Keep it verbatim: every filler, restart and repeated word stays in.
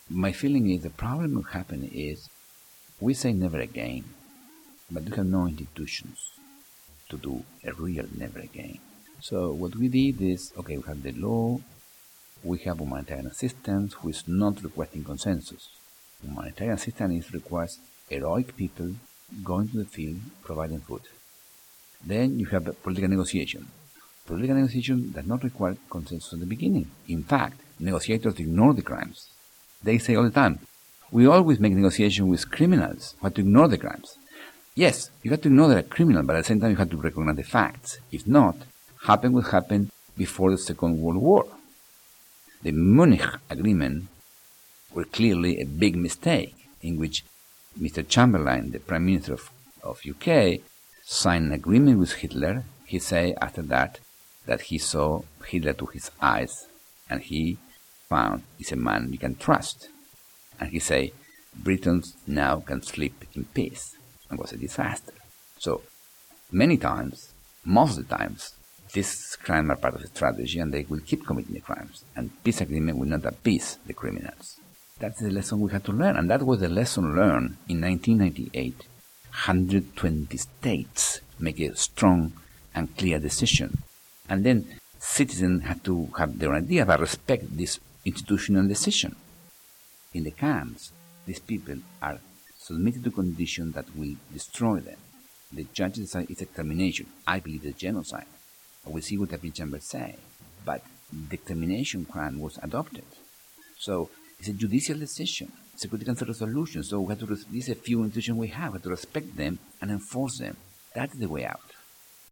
My feeling is the problem will happen is we say never again, but we have no institutions to do a real never again. So what we did is, okay, we have the law, we have humanitarian assistance, who is not requesting consensus. Humanitarian assistance requires heroic people going to the field, providing food. Then you have a political negotiation. Political negotiation does not require consensus at the beginning. In fact, negotiators ignore the crimes. They say all the time, we always make negotiation with criminals who have to ignore the crimes. Yes, you have to ignore they're criminal, but at the same time you have to recognize the facts. If not, happen will happen before the Second World War. The Munich Agreement was clearly a big mistake, in which Mister Chamberlain, the Prime Minister of, of U K, signed an agreement with Hitler. He said after that that he saw Hitler to his eyes, and he found he's a man you can trust. And he said, Britain now can sleep in peace. And was a disaster. So, many times, most of the times, these crimes are part of the strategy and they will keep committing the crimes. And peace agreement will not appease the criminals. That's the lesson we had to learn. And that was the lesson learned in nineteen ninety-eight. one hundred twenty states make a strong and clear decision. And then citizens had to have their idea, but respect this institutional decision. In the camps, these people are submitted to conditions that will destroy them. The judges decide it's extermination. I believe it's genocide. We'll see what the appeal chamber say. But the extermination crime was adopted. So it's a judicial decision. Security Council resolution. So we have to res- these are few institutions we have. We have to respect them and enforce them. That's the way out.